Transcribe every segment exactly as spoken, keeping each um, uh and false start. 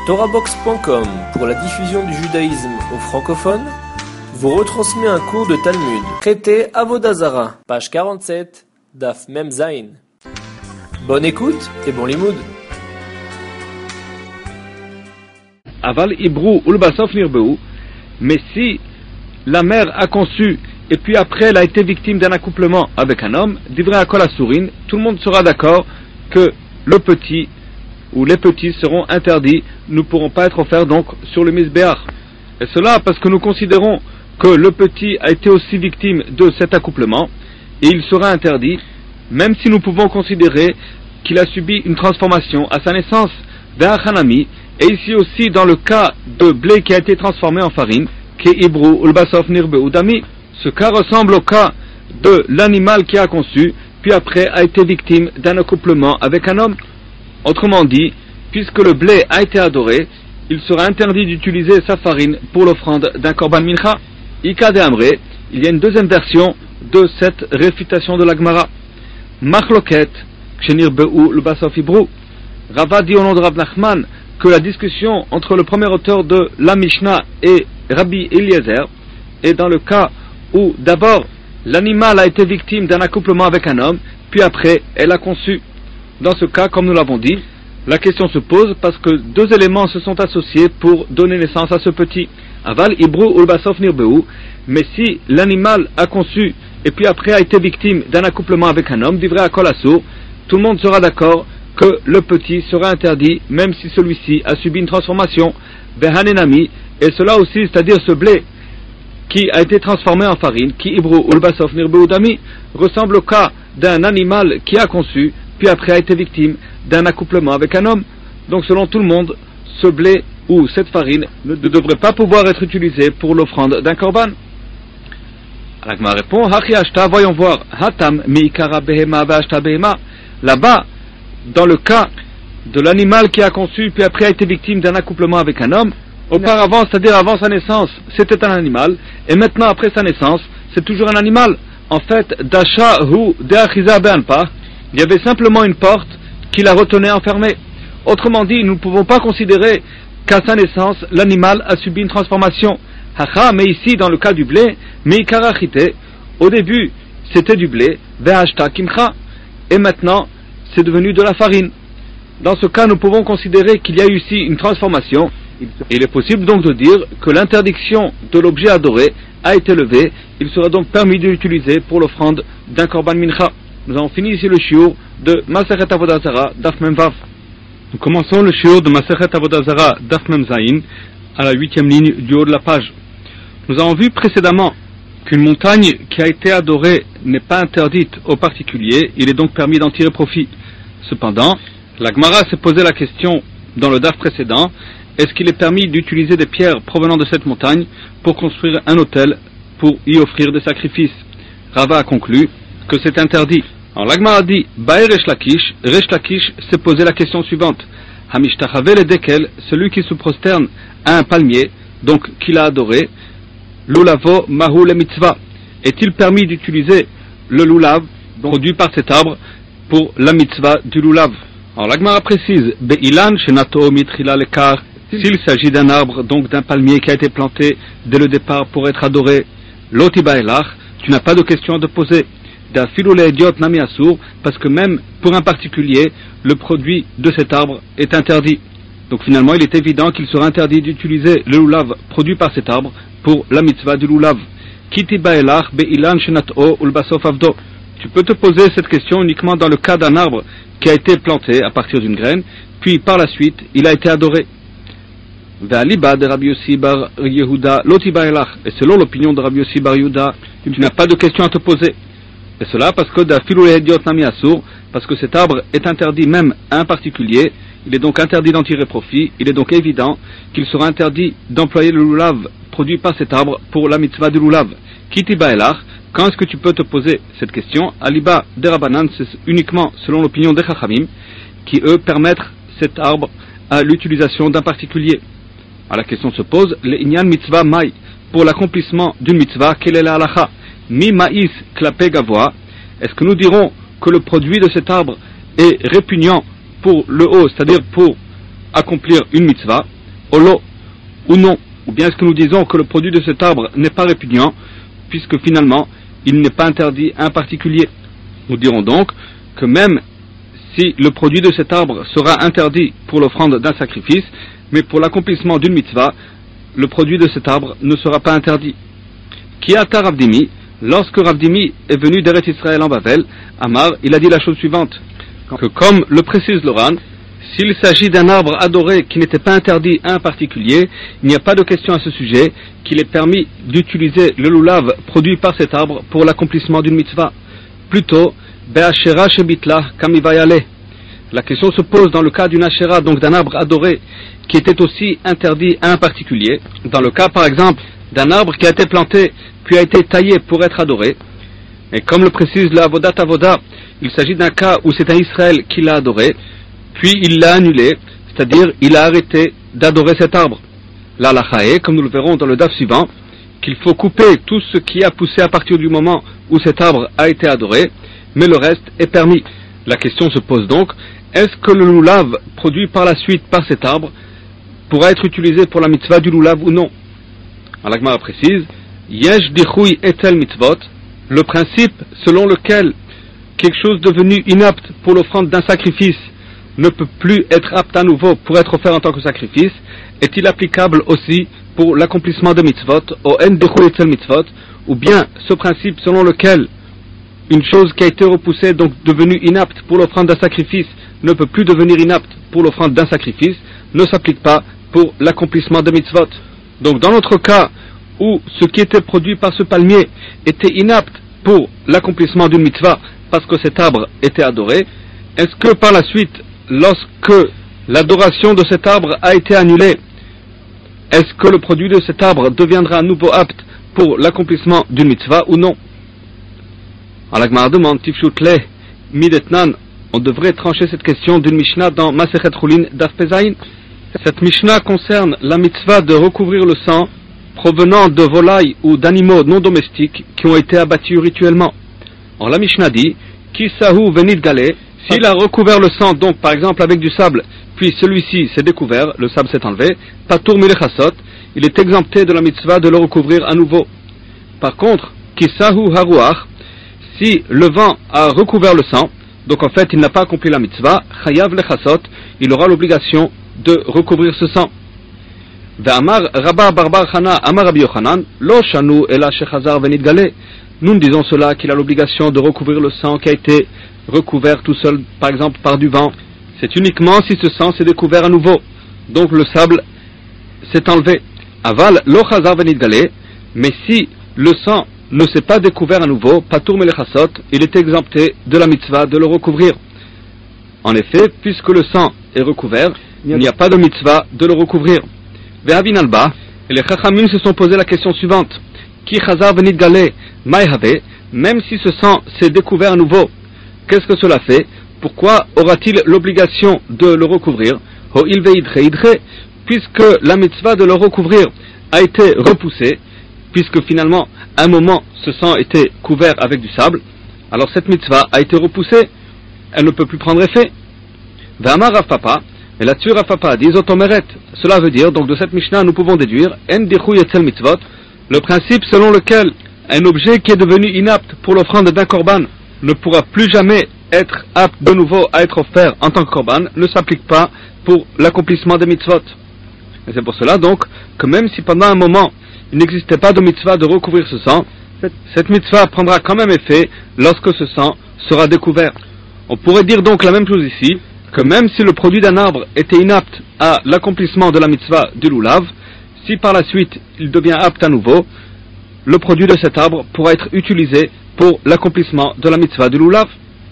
Torahbox point com, pour la diffusion du judaïsme aux francophones, vous retransmet un cours de Talmud. Traité Avodah Zara, page quarante-sept, Daf Mem Zayin. Bonne écoute et bon limoud. Aval Ibrou Ulbasof Nirbeu, mais si la mère a conçu et puis après elle a été victime d'un accouplement avec un homme, divrei Akol Asurin, tout le monde sera d'accord que le petit ou les petits seront interdits, ne pourront pas être offerts donc sur le misbéach. Et cela parce que nous considérons que le petit a été aussi victime de cet accouplement et il sera interdit, même si nous pouvons considérer qu'il a subi une transformation à sa naissance d'un hanami, et ici aussi dans le cas de blé qui a été transformé en farine, qui est Ibrou Ulbasof Nirbeu Dami. Ce cas ressemble au cas de l'animal qui a conçu, puis après a été victime d'un accouplement avec un homme. Autrement dit, puisque le blé a été adoré, il sera interdit d'utiliser sa farine pour l'offrande d'un korban mincha. Ika de Amré, il y a une deuxième version de cette réfutation de la Gemara. Machloket, Kshenir Be'u L'Basof Ibrou. Rava dit au nom de Rav Nachman que la discussion entre le premier auteur de la Mishnah et Rabbi Eliezer est dans le cas où d'abord l'animal a été victime d'un accouplement avec un homme, puis après elle a conçu. Dans ce cas, comme nous l'avons dit, la question se pose parce que deux éléments se sont associés pour donner naissance à ce petit. Aval Ibrou Ulbasof Nirbeu, mais si l'animal a conçu et puis après a été victime d'un accouplement avec un homme, divrei Akol Asur, tout le monde sera d'accord que le petit sera interdit même si celui-ci a subi une transformation, Behanenami, et cela aussi, c'est-à-dire ce blé qui a été transformé en farine, qui Ibrou Ulbasof Nirbeu Dami, ressemble au cas d'un animal qui a conçu puis après a été victime d'un accouplement avec un homme. Donc selon tout le monde, ce blé ou cette farine ne devrait pas pouvoir être utilisé pour l'offrande d'un korban. L'Agma répond, Hachi Ashta, voyons voir, Hatam miikara behema ve'ashta behema. Là-bas, dans le cas de l'animal qui a conçu puis après a été victime d'un accouplement avec un homme, auparavant, c'est-à-dire avant sa naissance, c'était un animal, et maintenant après sa naissance, c'est toujours un animal. En fait, Dasha hu de'achiza be'anpa, il y avait simplement une porte qui la retenait enfermée. Autrement dit, nous ne pouvons pas considérer qu'à sa naissance, l'animal a subi une transformation. Hacha, mais ici, dans le cas du blé, mikarachite, au début, c'était du blé, ve'ashta kimcha, et maintenant, c'est devenu de la farine. Dans ce cas, nous pouvons considérer qu'il y a eu ici une transformation. Il est possible donc de dire que l'interdiction de l'objet adoré a été levée. Il sera donc permis de l'utiliser pour l'offrande d'un korban mincha. Nous avons fini ici le shiur de Masechet Avodah Zara, Daf Mem Vav. Nous commençons le shiur de Masechet Avodah Zara, Daf Mem Zayin, à la huitième ligne du haut de la page. Nous avons vu précédemment qu'une montagne qui a été adorée n'est pas interdite aux particuliers, il est donc permis d'en tirer profit. Cependant, la Gemara s'est posé la question dans le Daf précédent, est-ce qu'il est permis d'utiliser des pierres provenant de cette montagne pour construire un autel, pour y offrir des sacrifices? Rava a conclu que c'est interdit. Alors l'Agma a dit, Bae Resh Lakish, Resh Lakish s'est posé la question suivante. Hamishtachave le dekel, celui qui se prosterne à un palmier, donc qu'il a adoré, Lulavo Mahu le mitzvah. Est-il permis d'utiliser le lulav, produit par cet arbre, pour la mitzvah du lulav? Alors l'Agma précise, Beilan shenato mitrila lekar, s'il s'agit d'un arbre, donc d'un palmier qui a été planté dès le départ pour être adoré, Lotiba elach, tu n'as pas de question à te poser. Parce que même pour un particulier, le produit de cet arbre est interdit. Donc finalement, il est évident qu'il sera interdit d'utiliser le lulav produit par cet arbre pour la mitzvah du lulav. Tu peux te poser cette question uniquement dans le cas d'un arbre qui a été planté à partir d'une graine, puis par la suite, il a été adoré. Et selon l'opinion de Rabbi Yossi Bar Yehuda, tu n'as pas de question à te poser. Et cela parce que parce que cet arbre est interdit même à un particulier, il est donc interdit d'en tirer profit, il est donc évident qu'il sera interdit d'employer le lulav produit par cet arbre pour la mitzvah du lulav. Kitiba elach, quand est-ce que tu peux te poser cette question? Aliba de Rabbanan, c'est uniquement selon l'opinion des Chachamim, qui eux permettent cet arbre à l'utilisation d'un particulier. Alors la question se pose, le inyan mitzvah mai, pour l'accomplissement d'une mitzvah, quelle est la halacha? Mi maïs klapé gavoa, est-ce que nous dirons que le produit de cet arbre est répugnant pour le haut, c'est-à-dire pour accomplir une mitzvah, Olo, ou non, ou bien est-ce que nous disons que le produit de cet arbre n'est pas répugnant, puisque finalement, il n'est pas interdit à un particulier. Nous dirons donc que même si le produit de cet arbre sera interdit pour l'offrande d'un sacrifice, mais pour l'accomplissement d'une mitzvah, le produit de cet arbre ne sera pas interdit. Kiata Rav Dimi, lorsque Rav Dimi est venu d'Eretz Israël en Bavel, Amar, il a dit la chose suivante, que comme le précise l'Oran, s'il s'agit d'un arbre adoré qui n'était pas interdit à un particulier, il n'y a pas de question à ce sujet qu'il est permis d'utiliser le lulav produit par cet arbre pour l'accomplissement d'une mitzvah. Plutôt, Be'ashera shebitla kamivayale. La question se pose dans le cas d'une ashera, donc d'un arbre adoré, qui était aussi interdit à un particulier. Dans le cas, par exemple, d'un arbre qui a été planté, puis a été taillé pour être adoré. Et comme le précise le Avodat Avoda, il s'agit d'un cas où c'est un Israël qui l'a adoré, puis il l'a annulé, c'est-à-dire il a arrêté d'adorer cet arbre. La halakha est, comme nous le verrons dans le daf suivant, qu'il faut couper tout ce qui a poussé à partir du moment où cet arbre a été adoré, mais le reste est permis. La question se pose donc, est-ce que le lulav produit par la suite par cet arbre pourra être utilisé pour la mitzvah du lulav ou non? La Gemara précise, Yesh dichui etel mitzvot, le principe selon lequel quelque chose devenu inapte pour l'offrande d'un sacrifice ne peut plus être apte à nouveau pour être offert en tant que sacrifice, est-il applicable aussi pour l'accomplissement de mitzvot, au en dichui etel mitzvot, ou bien ce principe selon lequel une chose qui a été repoussée, donc devenue inapte pour l'offrande d'un sacrifice, ne peut plus devenir inapte pour l'offrande d'un sacrifice, ne s'applique pas pour l'accomplissement de mitzvot. Donc dans notre cas, où ce qui était produit par ce palmier était inapte pour l'accomplissement d'une mitzvah, parce que cet arbre était adoré, est-ce que par la suite, lorsque l'adoration de cet arbre a été annulée, est-ce que le produit de cet arbre deviendra à nouveau apte pour l'accomplissement d'une mitzvah ou non? Alors la Gemara demande, Tifshutle, Midetnan, on devrait trancher cette question d'une Mishnah dans Masechet Chulin Daf Pezayin. Cette Mishnah concerne la mitzvah de recouvrir le sang provenant de volailles ou d'animaux non domestiques qui ont été abattus rituellement. Alors la Mishnah dit, Kisahu venit galé, s'il a recouvert le sang, donc par exemple avec du sable, puis celui-ci s'est découvert, le sable s'est enlevé, Patour milechasot, il est exempté de la mitzvah de le recouvrir à nouveau. Par contre, Kisahu haruach, si le vent a recouvert le sang, donc en fait il n'a pas accompli la mitzvah, chayav lechasot, il aura l'obligation de recouvrir ce sang. Ve'amar Rabba Barbar Chana Amar Rabbi Yochanan, lo shanu ela shechazar venit galé. Nous disons cela qu'il a l'obligation de recouvrir le sang qui a été recouvert tout seul, par exemple par du vent. C'est uniquement si ce sang s'est découvert à nouveau. Donc le sable s'est enlevé. Aval lo chazar venit galé, mais si le sang ne s'est pas découvert à nouveau, Patour melechasot, il est exempté de la mitzvah de le recouvrir. En effet, puisque le sang est recouvert, il n'y a pas de mitzvah de le recouvrir. Ve'avin alba, et les chachamim se sont posé la question suivante. Ki chazar venit galé, maïhave, même si ce sang s'est découvert à nouveau, qu'est-ce que cela fait? Pourquoi aura-t-il l'obligation de le recouvrir? Ho il veidre idre, puisque la mitzvah de le recouvrir a été repoussée, puisque finalement, à un moment, ce sang était couvert avec du sable, alors cette mitzvah a été repoussée, elle ne peut plus prendre effet. Ve'amar Rav Papa, et là-dessus Rav Papa dit Zotomeret, cela veut dire, donc de cette Mishnah nous pouvons déduire, En dichou yetzel mitzvot, le principe selon lequel un objet qui est devenu inapte pour l'offrande d'un korban ne pourra plus jamais être apte de nouveau à être offert en tant que korban, ne s'applique pas pour l'accomplissement des mitzvot. Et c'est pour cela donc que même si pendant un moment il n'existait pas de mitzvah de recouvrir ce sang, cette mitzvah prendra quand même effet lorsque ce sang sera découvert. On pourrait dire donc la même chose ici, que même si le produit d'un arbre était inapte à l'accomplissement de la mitzvah du lulav, si par la suite il devient apte à nouveau, le produit de cet arbre pourra être utilisé pour l'accomplissement de la mitzvah du lulav.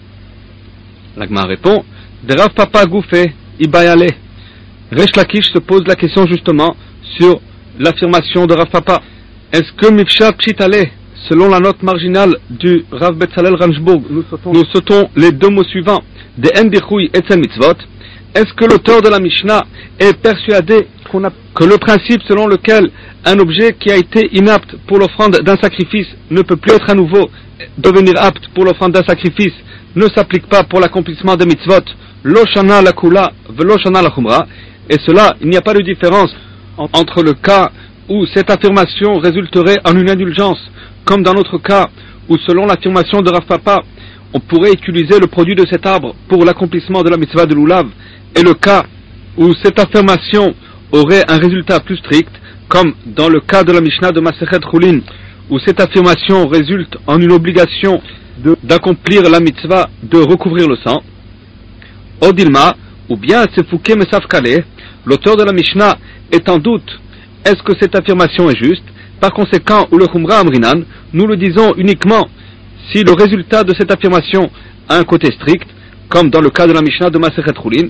La Gemara répond, de Rav Papa Goufé, Ibayale. Resh Lakish se pose la question justement sur l'affirmation de Rav Papa. Est-ce que Mifshar Pshitale, selon la note marginale du Rav Betzalel Ranjbourg, nous sautons, nous sautons les deux mots suivants, de Endichoui Etzel Mitzvot, est-ce que l'auteur de la Mishnah est persuadé qu'on a, que le principe selon lequel un objet qui a été inapte pour l'offrande d'un sacrifice ne peut plus être à nouveau devenir apte pour l'offrande d'un sacrifice ne s'applique pas pour l'accomplissement des mitzvot, lo shana la kula, velo shana la chumra, et cela, il n'y a pas de différence entre le cas où cette affirmation résulterait en une indulgence, comme dans notre cas où, selon l'affirmation de Rav Papa, on pourrait utiliser le produit de cet arbre pour l'accomplissement de la mitzvah de l'oulav, et le cas où cette affirmation aurait un résultat plus strict, comme dans le cas de la Mishnah de Masechet Chulin, où cette affirmation résulte en une obligation de, d'accomplir la mitzvah de recouvrir le sang. Odilma, ou bien Sefouké Mesaf Kaleh, l'auteur de la Mishnah est en doute, est-ce que cette affirmation est juste? Par conséquent, ou le Khumra Amrinan, nous le disons uniquement si le résultat de cette affirmation a un côté strict, comme dans le cas de la Mishnah de Masechet Chulin,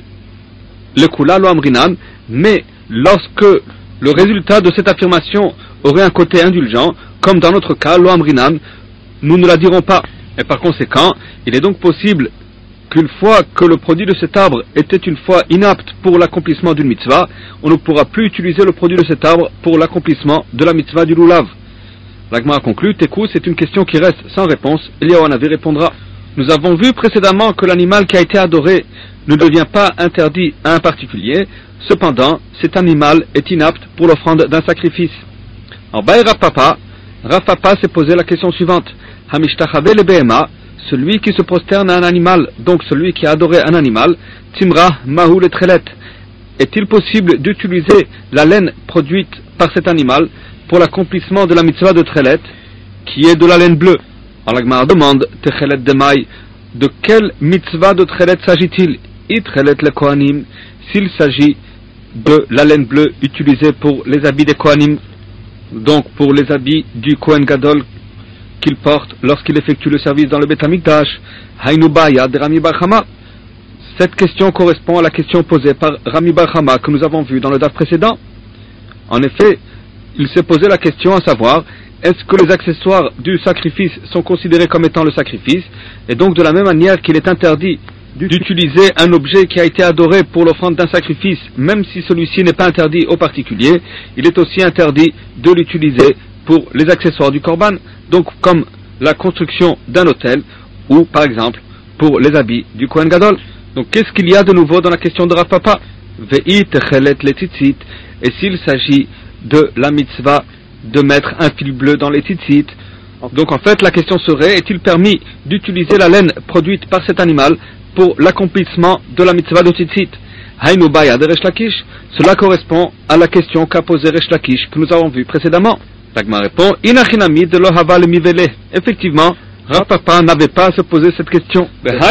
le Kula lo Amrinan, mais lorsque le résultat de cette affirmation aurait un côté indulgent, comme dans notre cas, lo Amrinan, nous ne la dirons pas. Et par conséquent, il est donc possible qu'une fois que le produit de cet arbre était une fois inapte pour l'accomplissement d'une mitzvah, on ne pourra plus utiliser le produit de cet arbre pour l'accomplissement de la mitzvah du loulav. L'Agma a conclu, Tekou, c'est une question qui reste sans réponse. Eliyahu Hanavi répondra. Nous avons vu précédemment que l'animal qui a été adoré ne devient pas interdit à un particulier, cependant, cet animal est inapte pour l'offrande d'un sacrifice. En Baï Rav Papa, Rav Papa s'est posé la question suivante. Hamishtachabé le Behema, celui qui se prosterne à un animal, donc celui qui a adoré un animal, Timra Mahou le Trelet, est-il possible d'utiliser la laine produite par cet animal pour l'accomplissement de la mitzvah de Trelet, qui est de la laine bleue? Alors la Gemara demande, Techelet de Maï, de quelle mitzvah de Trelet s'agit-il? I Trelet le Kohanim, s'il s'agit de la laine bleue utilisée pour les habits des Kohanim, donc pour les habits du Kohen Gadol qu'il porte lorsqu'il effectue le service dans le Beth Amikdash, Hainu Baya de Rami Bar Chama. Cette question correspond à la question posée par Rami Bar Chama que nous avons vue dans le daf précédent. En effet, il s'est posé la question à savoir, est-ce que les accessoires du sacrifice sont considérés comme étant le sacrifice, et donc de la même manière qu'il est interdit d'utiliser un objet qui a été adoré pour l'offrande d'un sacrifice, même si celui-ci n'est pas interdit au particulier, il est aussi interdit de l'utiliser pour les accessoires du korban, donc comme la construction d'un hôtel, ou par exemple pour les habits du Kohen Gadol. Donc qu'est-ce qu'il y a de nouveau dans la question de Rav Papa? Ve'i techelet le tzitzit, et s'il s'agit de la mitzvah de mettre un fil bleu dans les tzitzit, donc en fait la question serait, est-il permis d'utiliser la laine produite par cet animal pour l'accomplissement de la mitzvah de tzitzit? Hainu baya de Resh Lakish, cela correspond à la question qu'a posée Resh Lakish que nous avons vue précédemment. L'Agma répond, Inachinami de lo hava le mivele. Effectivement, Rav Papa n'avait pas à se poser cette question.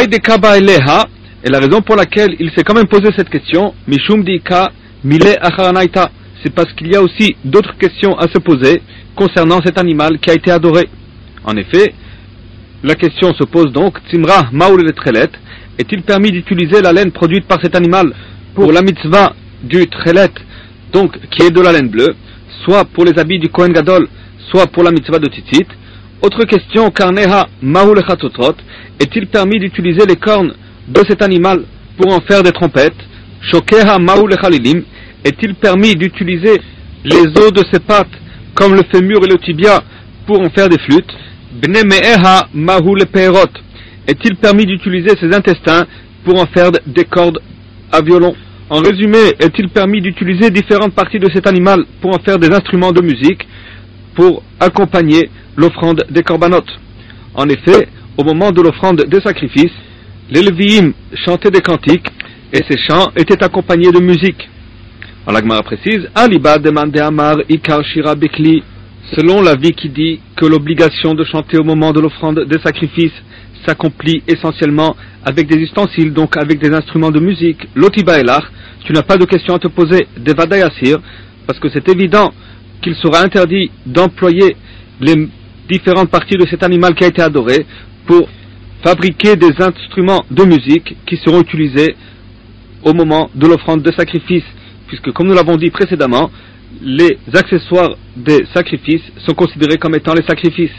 Et la raison pour laquelle il s'est quand même posé cette question, Mishum dika mile acharanaita, c'est parce qu'il y a aussi d'autres questions à se poser concernant cet animal qui a été adoré. En effet, la question se pose donc, Tzimra maoul le trelet, est-il permis d'utiliser la laine produite par cet animal pour la mitzvah du trelet, donc qui est de la laine bleue, soit pour les habits du Kohen Gadol, soit pour la mitzvah de tzitzit? Autre question, Karneha maoul le chatotot, est-il permis d'utiliser les cornes de cet animal pour en faire des trompettes? Shokeha maoul le chalilim, est-il permis d'utiliser les os de ses pattes, comme le fémur et le tibia, pour en faire des flûtes? Bne me'eha mahu le peerot, est-il permis d'utiliser ses intestins pour en faire des cordes à violon? En résumé, est-il permis d'utiliser différentes parties de cet animal pour en faire des instruments de musique, pour accompagner l'offrande des korbanot? En effet, au moment de l'offrande des sacrifices, les Lévi'im chantaient des cantiques, et ces chants étaient accompagnés de musique. Alors la Gemara précise, Aliba demande Amar Ikar Shira Bekli, selon l'avis qui dit que l'obligation de chanter au moment de l'offrande des sacrifices s'accomplit essentiellement avec des ustensiles, donc avec des instruments de musique, Lotiba Elach, tu n'as pas de question à te poser, Devada Yassir, parce que c'est évident qu'il sera interdit d'employer les différentes parties de cet animal qui a été adoré pour fabriquer des instruments de musique qui seront utilisés au moment de l'offrande de sacrifice, puisque comme nous l'avons dit précédemment, les accessoires des sacrifices sont considérés comme étant les sacrifices.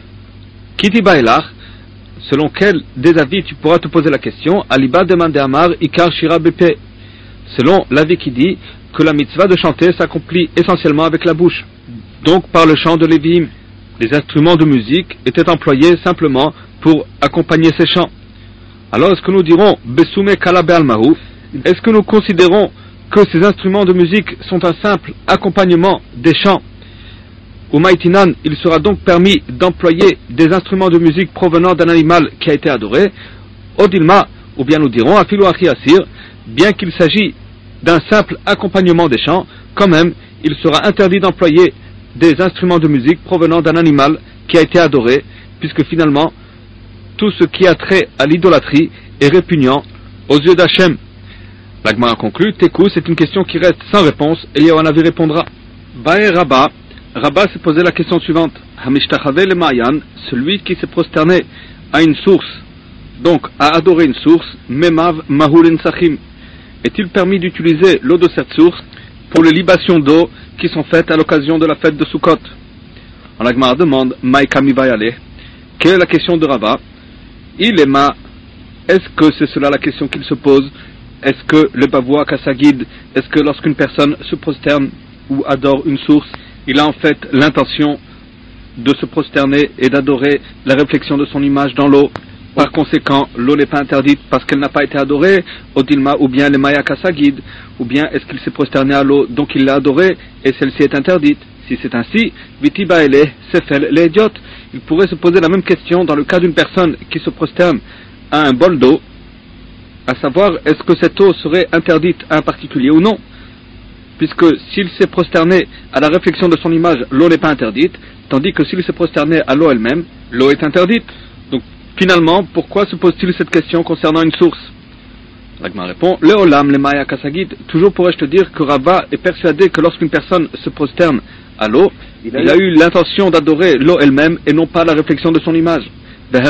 Kiti Baelach, selon quel des avis tu pourras te poser la question, Aliba demande Amar Ikar Shira Bepe, selon l'avis qui dit que la mitzvah de chanter s'accomplit essentiellement avec la bouche, donc par le chant de Lévi'im. Les instruments de musique étaient employés simplement pour accompagner ces chants. Alors est-ce que nous dirons Besume Kala Be'almahu, est-ce que nous considérons que ces instruments de musique sont un simple accompagnement des chants. Au Maïtinan, il sera donc permis d'employer des instruments de musique provenant d'un animal qui a été adoré. Odilma, ou bien nous dirons, Afilu Achi Asir, bien qu'il s'agit d'un simple accompagnement des chants, quand même, il sera interdit d'employer des instruments de musique provenant d'un animal qui a été adoré, puisque finalement, tout ce qui a trait à l'idolâtrie est répugnant aux yeux d'Hachem. La Gemara conclut, Tekou, c'est une question qui reste sans réponse, et Yohanavi répondra. Bae Rabba, Rabba s'est posé la question suivante. Hamishtachave le Mayan, celui qui s'est prosterné à une source, donc à adorer une source, Memav Mahulin Sachim, est-il permis d'utiliser l'eau de cette source pour les libations d'eau qui sont faites à l'occasion de la fête de Sukkot? En la Gemara demande, Maïkami Vayale, quelle est la question de Rabba? Il est ma, est-ce que c'est cela la question qu'il se pose? Est-ce que le bavoua Kassagid, est-ce que lorsqu'une personne se prosterne ou adore une source, il a en fait l'intention de se prosterner et d'adorer la réflexion de son image dans l'eau? Par conséquent, l'eau n'est pas interdite parce qu'elle n'a pas été adorée, Odilma, ou bien le Maya Kassagid, ou bien est-ce qu'il s'est prosterné à l'eau, donc il l'a adorée, et celle-ci est interdite? Si c'est ainsi, Vitiba ele, Sefel, les idiotes, il pourrait se poser la même question dans le cas d'une personne qui se prosterne à un bol d'eau, à savoir, est-ce que cette eau serait interdite à un particulier ou non? Puisque s'il s'est prosterné à la réflexion de son image, l'eau n'est pas interdite, tandis que s'il s'est prosterné à l'eau elle-même, l'eau est interdite. Donc, finalement, pourquoi se pose-t-il cette question concernant une source? L'Agma répond, le Olam, le Maya Kassagid, toujours pourrais-je te dire que Rabba est persuadé que lorsqu'une personne se prosterne à l'eau, il a, il a eu l'intention d'adorer l'eau elle-même et non pas la réflexion de son image. Et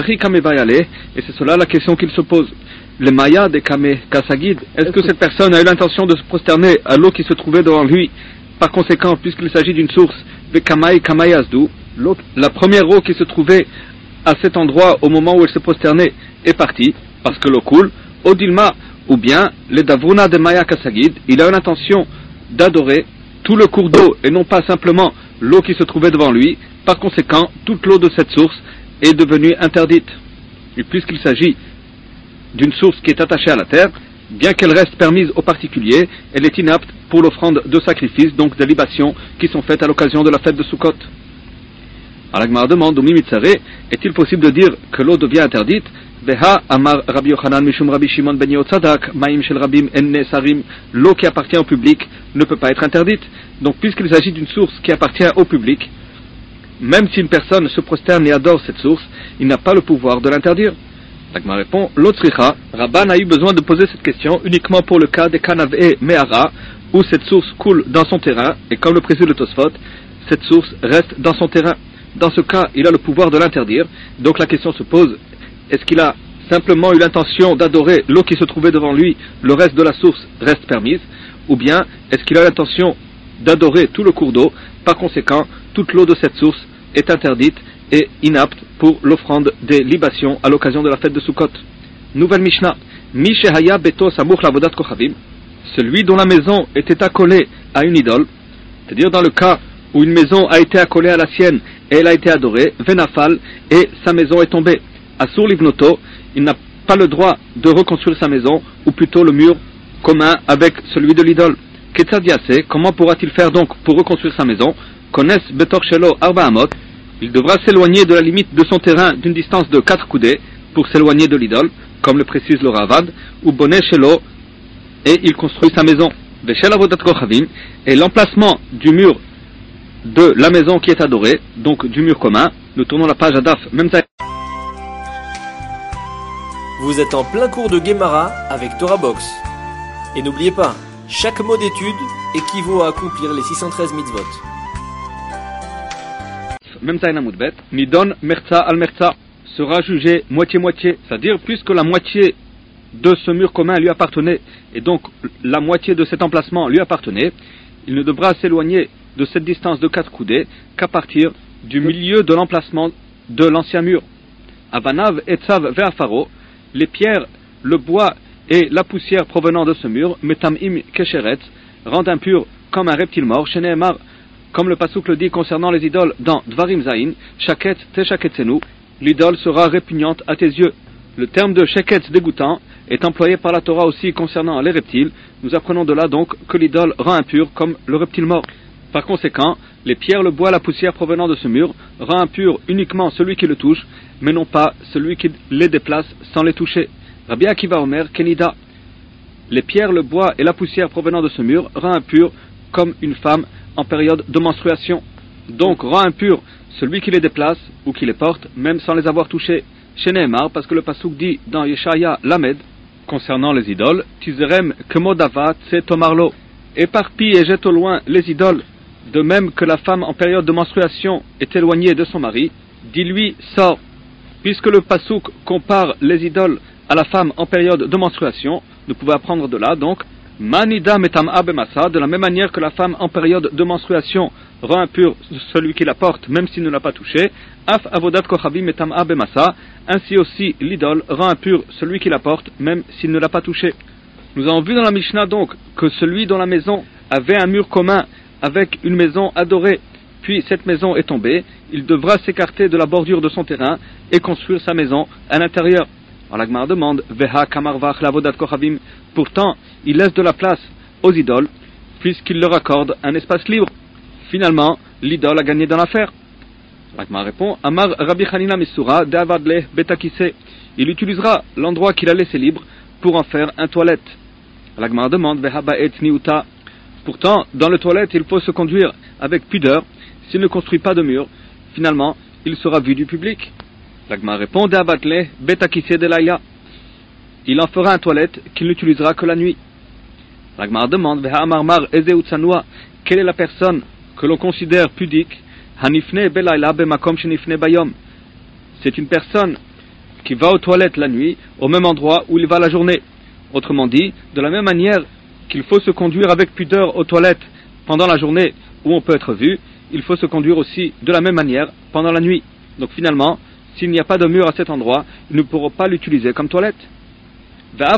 c'est cela la question qu'il se pose. Le Maya de Kame Kassagid, est-ce que cette personne a eu l'intention de se prosterner à l'eau qui se trouvait devant lui? Par conséquent, puisqu'il s'agit d'une source, de Kamai Kamai Asdu, la première eau qui se trouvait à cet endroit au moment où elle se prosternait est partie, parce que l'eau coule, Odilma, ou bien le Davuna de Maya Kassagid, il a l'intention d'adorer tout le cours d'eau et non pas simplement l'eau qui se trouvait devant lui. Par conséquent, toute l'eau de cette source est devenue interdite. Et puisqu'il s'agit d'une source qui est attachée à la terre, bien qu'elle reste permise aux particuliers, elle est inapte pour l'offrande de sacrifice, donc des libations qui sont faites à l'occasion de la fête de Sukkot. Alors la Gemara demande, est-il possible de dire que l'eau devient interdite? Beha Amar Rabbi Yochanan Mishum Rabbi Shimon Ben Yotzadak Maim Shel Rabim En Sarim, l'eau qui appartient au public ne peut pas être interdite. Donc puisqu'il s'agit d'une source qui appartient au public, même si une personne se prosterne et adore cette source, il n'a pas le pouvoir de l'interdire. La Gemara répond, l'Otzricha, Rabban a eu besoin de poser cette question uniquement pour le cas des Kanav et Mehara, où cette source coule dans son terrain, et comme le précise le Tosfot, cette source reste dans son terrain. Dans ce cas, il a le pouvoir de l'interdire. Donc la question se pose, est-ce qu'il a simplement eu l'intention d'adorer l'eau qui se trouvait devant lui, le reste de la source reste permise, ou bien est-ce qu'il a l'intention d'adorer tout le cours d'eau? Par conséquent, toute l'eau de cette source est interdite et inapte pour l'offrande des libations à l'occasion de la fête de Sukkot. Nouvelle Mishnah. Mi shehaya beto samuch lavodat kochavim, celui dont la maison était accolée à une idole, c'est-à-dire dans le cas où une maison a été accolée à la sienne et elle a été adorée, venafal, et sa maison est tombée. Asur livnoto, il n'a pas le droit de reconstruire sa maison, ou plutôt le mur commun avec celui de l'idole. Ketzad yaseh, comment pourra-t-il faire donc pour reconstruire sa maison? Kones betor shelo arba amot, il devra s'éloigner de la limite de son terrain d'une distance de quatre coudées pour s'éloigner de l'idole, comme le précise le Ravad, ou bonnet shelo, et il construit sa maison. Veshel avodat kochavim, et l'emplacement du mur de la maison qui est adorée, donc du mur commun. Nous tournons la page à Daf Memzaïn. Vous êtes en plein cours de Gemara avec Torah Box. Et n'oubliez pas, chaque mot d'étude équivaut à accomplir les six cent treize mitzvot. Memzaïn Amoudbet, Midon Merza al Merza, sera jugé moitié-moitié, c'est-à-dire puisque la moitié de ce mur commun lui appartenait, et donc la moitié de cet emplacement lui appartenait, il ne devra s'éloigner de cette distance de quatre coudées qu'à partir du milieu de l'emplacement de l'ancien mur. Avanav etzav ve'afaro, les pierres, le bois et la poussière provenant de ce mur, metamim kesheret, rendent impur comme un reptile mort, sheneemar, comme le pasuk le dit concernant les idoles dans Dvarim Zayin, shaket te shaketsenu, l'idole sera répugnante à tes yeux. Le terme de sheket dégoûtant est employé par la Torah aussi concernant les reptiles. Nous apprenons de là donc que l'idole rend impur comme le reptile mort. Par conséquent, les pierres, le bois, la poussière provenant de ce mur rend impur uniquement celui qui le touche, mais non pas celui qui les déplace sans les toucher. Rabbi Akiva Omer, Kenida. Les pierres, le bois et la poussière provenant de ce mur rend impur comme une femme en période de menstruation. Donc rend impur celui qui les déplace ou qui les porte, même sans les avoir touchés. Chez Nehemar, parce que le pasuk dit dans Yeshaya Lamed, concernant les idoles, Tizerem Kemodava Tse Tomarlo, éparpille et jette au loin les idoles, de même que la femme en période de menstruation est éloignée de son mari, dis-lui sors. Puisque le pasuk compare les idoles à la femme en période de menstruation, nous pouvons apprendre de là donc Manida Metam'a Bemasa, de la même manière que la femme en période de menstruation rend impur celui qui la porte, même s'il ne l'a pas touché. Af Avodat Kochavim Metam'a Bemasa, ainsi aussi l'idole rend impur celui qui la porte, même s'il ne l'a pas touché. Nous avons vu dans la Mishnah donc que celui dont la maison avait un mur commun avec une maison adorée, puis cette maison est tombée, il devra s'écarter de la bordure de son terrain et construire sa maison à l'intérieur. Alors la Gemara demande Veha Kamarvach Lavodat Kochavim, pourtant il laisse de la place aux idoles puisqu'il leur accorde un espace libre. Finalement, l'idole a gagné dans l'affaire. La Gemara répond Amar Rabbi Chanina Misura De'avadle Betakise, il utilisera l'endroit qu'il a laissé libre pour en faire un toilette. La Gemara demande Veha Ba'et Niuta, pourtant dans le toilette il faut se conduire avec pudeur. S'il ne construit pas de mur, finalement il sera vu du public. La Gemara répond De'avatle Betakise de Laïla, il en fera un toilette qu'il n'utilisera que la nuit. La Gemara demande Veha Amarmar Eze Utsanua, quelle est la personne que l'on considère pudique? Hanifne Belayla Bemakom Shenifne Bayom, c'est une personne qui va aux toilettes la nuit au même endroit où il va la journée. Autrement dit, de la même manière qu'il faut se conduire avec pudeur aux toilettes pendant la journée où on peut être vu, il faut se conduire aussi de la même manière pendant la nuit. Donc finalement, s'il n'y a pas de mur à cet endroit, ils ne pourront pas l'utiliser comme toilette. Bien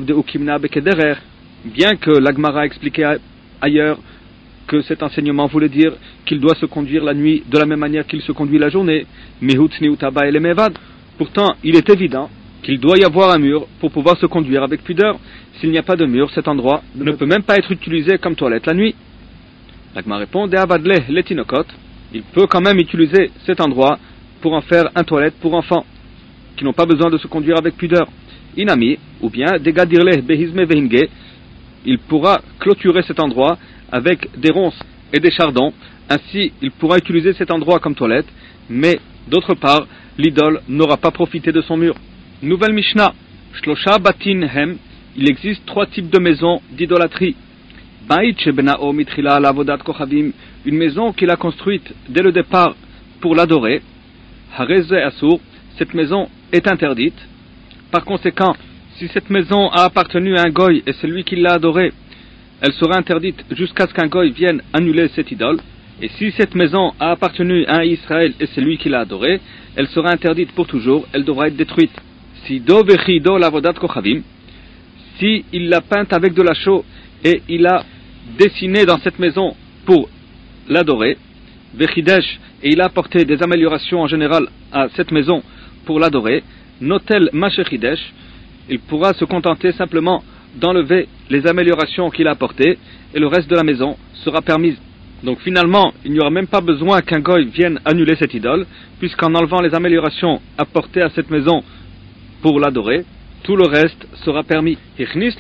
que l'Agmara a expliqué ailleurs que cet enseignement voulait dire qu'il doit se conduire la nuit de la même manière qu'il se conduit la journée, pourtant il est évident qu'il doit y avoir un mur pour pouvoir se conduire avec pudeur. S'il n'y a pas de mur, cet endroit ne peut même pas être utilisé comme toilette la nuit. L'Agmara répond De'avadle letinokot, il peut quand même utiliser cet endroit pour en faire un toilette pour enfants qui n'ont pas besoin de se conduire avec pudeur. Inami, ou bien Degadirle behizme vehinge, il pourra clôturer cet endroit avec des ronces et des chardons, ainsi il pourra utiliser cet endroit comme toilette, mais d'autre part, l'idole n'aura pas profité de son mur. Nouvelle Mishnah, Shlosha Batin Hem, il existe trois types de maisons d'idolâtrie. Bait Shebenao Mitrila Lavodat Kochavim, une maison qu'il a construite dès le départ pour l'adorer. Hareze Asur, cette maison est interdite. Par conséquent, si cette maison a appartenu à un goy et c'est lui qui l'a adorée, elle sera interdite jusqu'à ce qu'un goy vienne annuler cette idole. Et si cette maison a appartenu à un Israël et c'est lui qui l'a adorée, elle sera interdite pour toujours, elle devra être détruite. Si do vechido lavodat kochavim, si il l'a peinte avec de la chaux et il a dessiné dans cette maison pour l'adorer, vechidesh, et il a apporté des améliorations en général à cette maison pour l'adorer, notel machechidesh, il pourra se contenter simplement d'enlever les améliorations qu'il a apportées et le reste de la maison sera permise. Donc finalement, il n'y aura même pas besoin qu'un goy vienne annuler cette idole, puisqu'en enlevant les améliorations apportées à cette maison pour l'adorer, tout le reste sera permis. S'il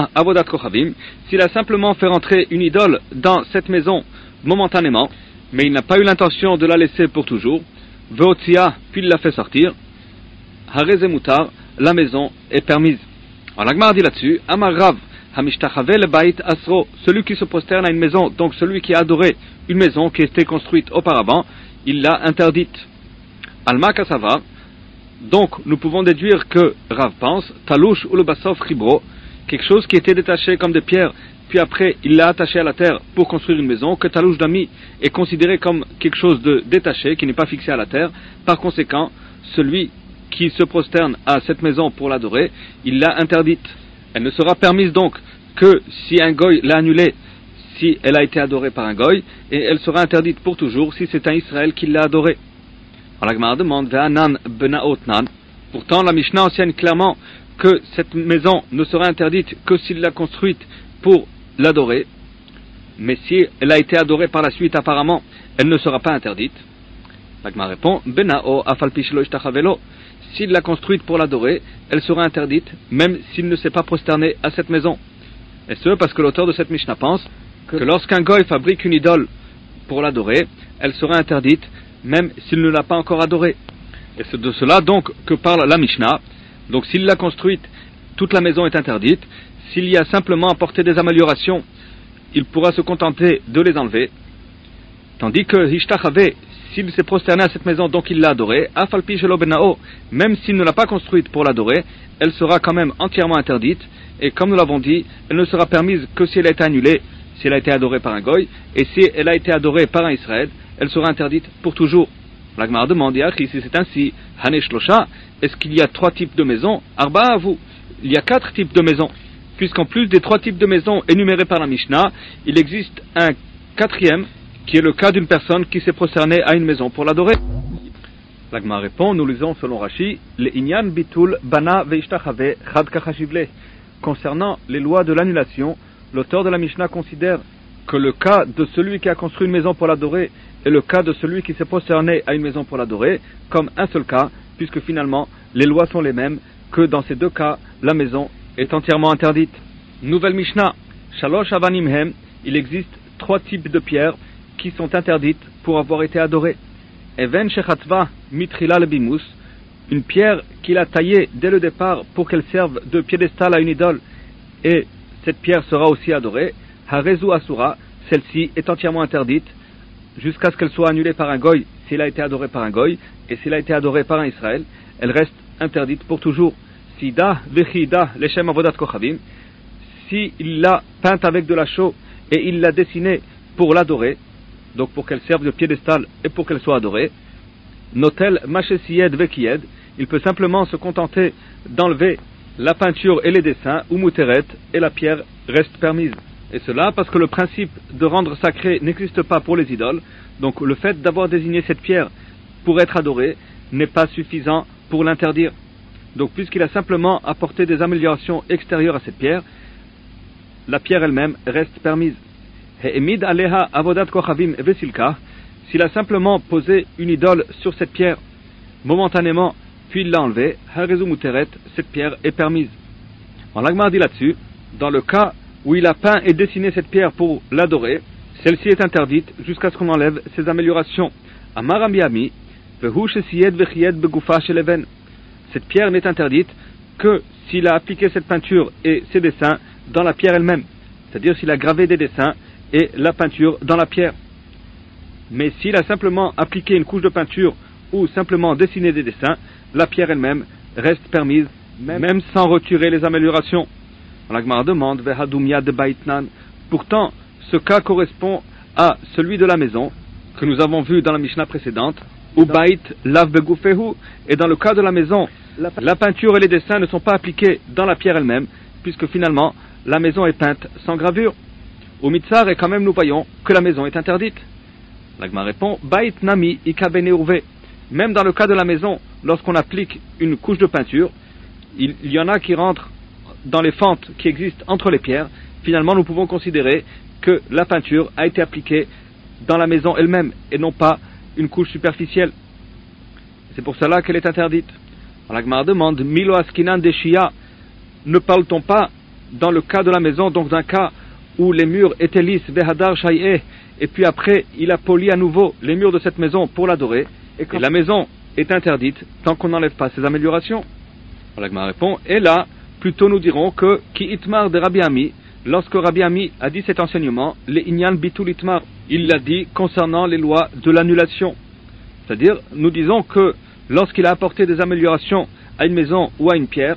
a simplement fait rentrer une idole dans cette maison momentanément, mais il n'a pas eu l'intention de la laisser pour toujours, Veotia, puis il l'a fait sortir, Hareze Mutar, la maison est permise. Alors la Gemara dit là-dessus, Amar Rav, Hamishtachavé le Bait Asro, celui qui se prosterne à une maison, donc celui qui a adoré une maison qui était construite auparavant, il l'a interdite. Alma Kasava, donc nous pouvons déduire que Rav pense, Talouche ou le Bassof Ribro, quelque chose qui était détaché comme des pierres, puis après il l'a attaché à la terre pour construire une maison, que Talouche d'Ami est considéré comme quelque chose de détaché, qui n'est pas fixé à la terre. Par conséquent, celui qui se prosterne à cette maison pour l'adorer, il l'a interdite. Elle ne sera permise donc que si un goy l'a annulée, si elle a été adorée par un goy, et elle sera interdite pour toujours si c'est un Israël qui l'a adorée. Alors la Gemara demande, Ve'anan benaotnan, Pourtant, la Mishnah enseigne clairement que cette maison ne sera interdite que s'il l'a construite pour l'adorer, mais si elle a été adorée par la suite, apparemment, elle ne sera pas interdite. L'Agma répond, Benao afalpi shelo ishtachavelo. S'il l'a construite pour l'adorer, elle sera interdite, même s'il ne s'est pas prosterné à cette maison. Et ce, parce que l'auteur de cette Mishnah pense que lorsqu'un goy fabrique une idole pour l'adorer, elle sera interdite, même s'il ne l'a pas encore adorée. Et c'est de cela donc que parle la Mishnah. Donc s'il l'a construite, toute la maison est interdite. S'il y a simplement apporté des améliorations, il pourra se contenter de les enlever. Tandis que Hishtachave, s'il s'est prosterné à cette maison, donc il l'a adorée, Afalpi shelo benao, même s'il ne l'a pas construite pour l'adorer, elle sera quand même entièrement interdite. Et comme nous l'avons dit, elle ne sera permise que si elle a été annulée, si elle a été adorée par un goy, et si elle a été adorée par un Israël, elle sera interdite pour toujours. La Gemara demande, si c'est ainsi, Hanesh Losha, est-ce qu'il y a trois types de maisons? Arba à vous. Il y a quatre types de maisons. Puisqu'en plus des trois types de maisons énumérés par la Mishnah, il existe un quatrième, qui est le cas d'une personne qui s'est prosternée à une maison pour l'adorer. La Gemara répond, nous lisons selon Rashi, le inyan bitul bana veishtachave chad kachashivle. Concernant les lois de l'annulation, l'auteur de la Mishnah considère que le cas de celui qui a construit une maison pour l'adorer et le cas de celui qui s'est prosterné à une maison pour l'adorer comme un seul cas, puisque finalement les lois sont les mêmes, que dans ces deux cas la maison est entièrement interdite. Nouvelle Mishnah, Shalosh Avanimhem, il existe trois types de pierres qui sont interdites pour avoir été adorées. Even Shechatva Mitrila Lebimus, une pierre qu'il a taillée dès le départ pour qu'elle serve de piédestal à une idole, et cette pierre sera aussi adorée. Harezu Asura, celle-ci est entièrement interdite jusqu'à ce qu'elle soit annulée par un goy s'il a été adoré par un goy, et s'il a été adoré par un Israël, elle reste interdite pour toujours. Sida vechida leshem avodat kochavim, si il l'a peinte avec de la chaux et il l'a dessinée pour l'adorer, donc pour qu'elle serve de piédestal et pour qu'elle soit adorée, notel machesiyed vekiyed, il peut simplement se contenter d'enlever la peinture et les dessins, ou muteret, et la pierre reste permise. Et cela parce que le principe de rendre sacré n'existe pas pour les idoles, donc le fait d'avoir désigné cette pierre pour être adorée n'est pas suffisant pour l'interdire. Donc puisqu'il a simplement apporté des améliorations extérieures à cette pierre, la pierre elle-même reste permise. He'emid aleha avodat kochavim vesilka, s'il a simplement posé une idole sur cette pierre momentanément, puis il l'a enlevée, harezu muteret, cette pierre est permise. En l'Agmar dit là-dessus, dans le cas où il a peint et dessiné cette pierre pour l'adorer, celle-ci est interdite jusqu'à ce qu'on enlève ses améliorations. Amar Amiami, vehu shesiyed vechiyed begufa sheleven. Cette pierre n'est interdite que s'il a appliqué cette peinture et ses dessins dans la pierre elle-même, c'est-à-dire s'il a gravé des dessins et la peinture dans la pierre. Mais s'il a simplement appliqué une couche de peinture ou simplement dessiné des dessins, la pierre elle-même reste permise, même sans retirer les améliorations. La Gemara demande, de baitnan. Pourtant, ce cas correspond à celui de la maison que nous avons vu dans la Mishnah précédente, ou bait lav begufehu, et dans le cas de la maison, la peinture et les dessins ne sont pas appliqués dans la pierre elle-même, puisque finalement la maison est peinte sans gravure. Au mitzar, et quand même nous voyons que la maison est interdite. La Gemara répond, bait nami ikabene urve. Même dans le cas de la maison, lorsqu'on applique une couche de peinture, il, il y en a qui rentrent dans les fentes qui existent entre les pierres. Finalement, nous pouvons considérer que la peinture a été appliquée dans la maison elle-même et non pas une couche superficielle. C'est pour cela qu'elle est interdite. La Gemara demande, Milo askinan de Shia, ne parle-t-on pas dans le cas de la maison, donc d'un cas où les murs étaient lisses, vehadar shayeh, et puis après il a poli à nouveau les murs de cette maison pour l'adorer, et, et la maison est interdite tant qu'on n'enlève pas ses améliorations. La Gemara répond, et là, plutôt nous dirons que Ki itmar de Rabbi Ami, lorsque Rabbi Ami a dit cet enseignement, les inyan bitul itmar, il l'a dit concernant les lois de l'annulation. C'est-à-dire, nous disons que lorsqu'il a apporté des améliorations à une maison ou à une pierre,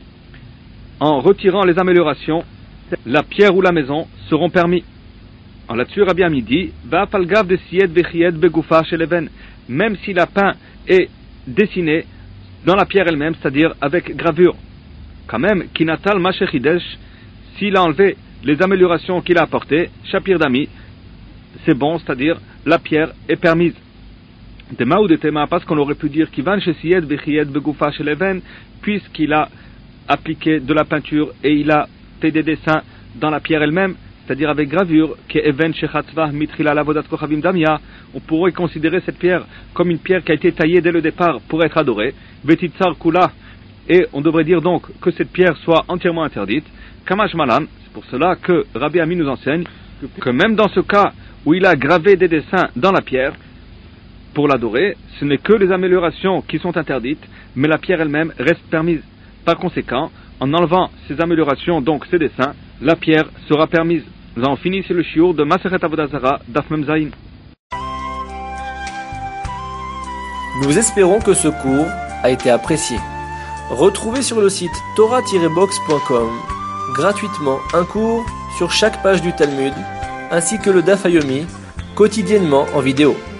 en retirant les améliorations, la pierre ou la maison seront permis. En là-dessus, Rabbi Ami dit, Va falgav de siyed vechiyed begufa sheleven, même s'il a peint et dessiné dans la pierre elle-même, c'est-à-dire avec gravure. Quand même, Kinatal Machechidesh, s'il a enlevé les améliorations qu'il a apportées, Shapir Dami, c'est bon, c'est-à-dire la pierre est permise. Dema ou de Tema, parce qu'on aurait pu dire Kivan Shesiyed Bechiyed Begoufa Sheleven, puisqu'il a appliqué de la peinture et il a fait des dessins dans la pierre elle-même, c'est-à-dire avec gravure, que Even Shechatzvah Mitrila Lavodat Kochavim Damia, on pourrait considérer cette pierre comme une pierre qui a été taillée dès le départ pour être adorée, Vetitsar Kula, et on devrait dire donc que cette pierre soit entièrement interdite, Kamash Malan, c'est pour cela que Rabbi Ami nous enseigne que même dans ce cas où il a gravé des dessins dans la pierre, pour l'adorer, ce n'est que les améliorations qui sont interdites, mais la pierre elle-même reste permise. Par conséquent, en enlevant ces améliorations, donc ces dessins, la pierre sera permise. Nous avons fini ici le shiur de Masechet Avodah Zara, Daf Mem Zayin. Nous espérons que ce cours a été apprécié. Retrouvez sur le site torah tiret box point com gratuitement un cours sur chaque page du Talmud, ainsi que le Daf Yomi, quotidiennement en vidéo.